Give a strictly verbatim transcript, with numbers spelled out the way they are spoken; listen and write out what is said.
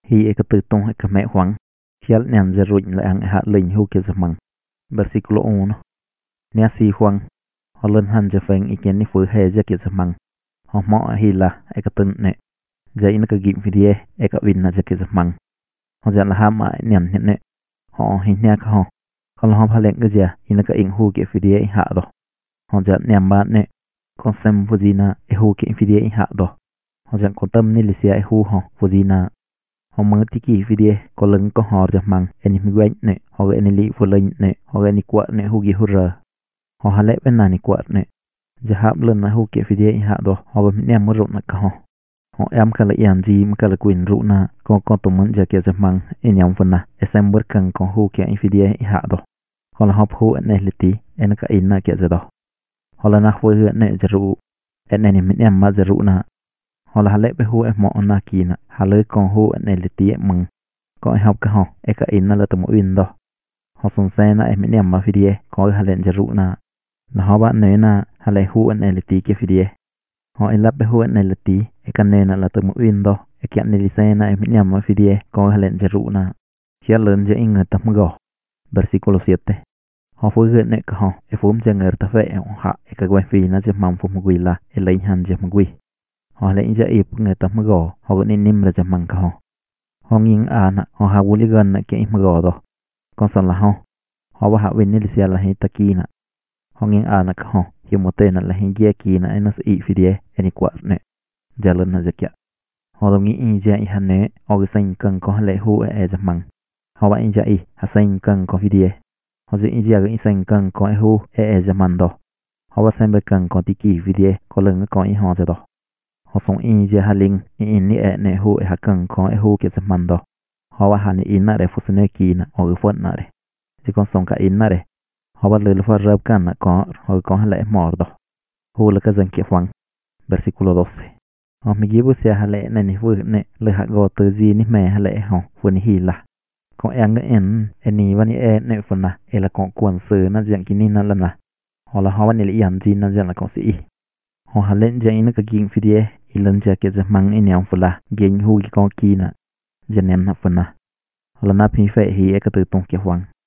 hi e ka tu tong e ka me huang hial nyan je ruin la ang ha lin hu ke zamang versículo uno nia si huang holen han je feng iken ni fu he je ke zamang ho mo hi la e ka tun ne je in ka gim vidie e ka win na je ke zamang ho jan la ha ma nyan ne ho hi nia ka ho kon ho phalen ge ja in ka ing hu ke vidie ha do ho jan nyam ba ne kon sem fuzina e hu ke vidie ha do ho jan ko tam ni lisia e hu ho fuzina ho mơ tiki vidie ko lưng ko hor ja mang eni mi wen ne ho eni li fu lin ne ho eni kwa ne hu gi hurra ho hale ben na ni kwa ne ja hab lân na hu ke vidie ha do ho mi ne mo ro na ka ho ho am ka la yan ji m ka la kuin ru na ko ko to mun ja ke ja mang en yam fu na esem bur kan ko hu ke vidie ha do ho la hop hu ne liti en ka in na ke ja do ho la na fu ne ja ru en eni mi ne ma ja ru na ho la hale be hu e mo na ki na hale kon hu ne liti mung ko hop ka ho e ka in na la to mo win do ho sun se na e mi ne ma vidie ko halen ja ru na na ho ba ne na hale hu ne liti ke vidie ho in la be hu ne liti e ka ne na la to mo win do e kya ne li se na e mi ne ma vidie ko halen ja ru na kia len ja ing ta mo go versículo siete ho fu ge ne ka ho e fum ja nger ta fe ha e ka gwen fi na ja mam fu mo gwi la e lein han ja mo gwi ho le ja ip nge ta mo go ho ni nim ra ja mang ka ho ho nging a na ho ha wuli gan na ke mo go do kon san la ho ho ba ha win ni sia la he ta ki na ho nging a na ka ho hi mo te na la he ge ki na ena se i fidie eni kwa ne ja len na ja kya ho do ngi i ja i han ne o ge san kan ko le hu e ja mang ho ba i ja i ha san kan ko fidie ho ji i ja ge i san kan ko e hu e e ja man do ho ba san be kan ko ti ki fidie ko len ko i ho ja do ho song i je haling i ni e ne hu e hakan ko e hu ke se mando ho wa hani ina re fusne ki na o fon na re ji kon song ka ina re ho ba le fa rab kan na ko ho ko hala e mordo hu le ka zan ke fang versículo doce ho mi gibu se hale na ni fu ne le ha go to ji ni me hale ho fu ni hi la ko ang en eni wani e ne fu na e la ko kwon se na jang ki ni na la na ho la ho wa ni li yan ji na jang la ko si ho halen ja ina ka ging fidie ilan ja ke ja mang in yang fula gen hu ki ko ki na janen na funa la na pi fe hi e ka tu tong ke hwang